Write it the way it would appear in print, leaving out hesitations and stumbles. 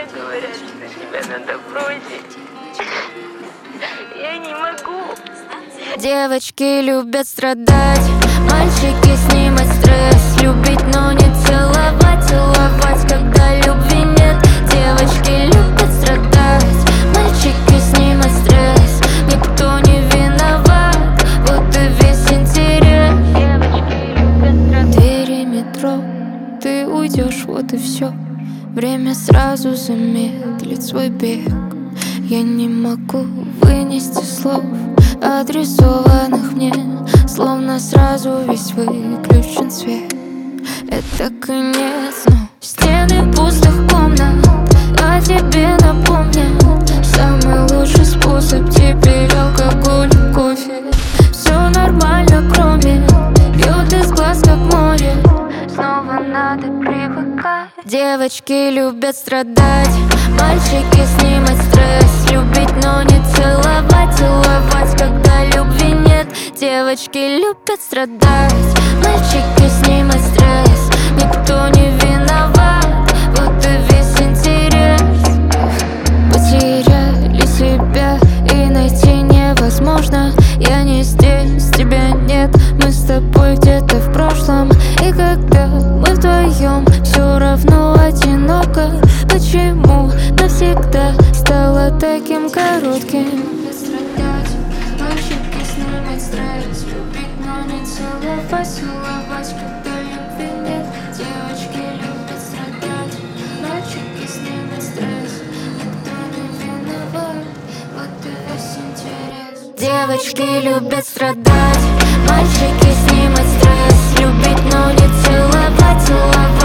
говорят, что тебя надо бросить. Я не могу. Девочки любят страдать, мальчики снимать стресс, любить, но не целовать, целовать, когда любви нет. Девочки любят страдать, мальчики снимать стресс, никто не виноват, вот и весь интерес. Девочки любят страдать. Двери метро, ты уйдешь, вот и все. Время сразу замедлит свой бег. Я не могу вынести слов, адресованных мне, словно сразу весь выключен свет. Это конец, но стены пустых комнат о тебе напомнят. Самый лучший способ теперь алкоголь и кофе. Все нормально, кроме бьет из глаз, как море. Снова надо привыкать. Девочки любят страдать, мальчики снимать стресс, любить, но не целовать, целовать, когда любви нет. Девочки любят страдать, мальчики снимать стресс, никто не виноват, вот и весь интерес. Потеряли себя и найти невозможно. Я не здесь, тебя нет, мы с тобой где-то в прошлом. И когда мы вдвоем, все равно одиноко. Почему навсегда стало таким коротким? Страдать, мальчики снимать стресс, любить, но не целовать, целовать, когда любви нет. Девочки любят страдать, мальчики снимать стресс, никто не виноват, вот и весь интерес. Девочки любят страдать, мальчики снимать стресс, любить, но не целовать, целовать.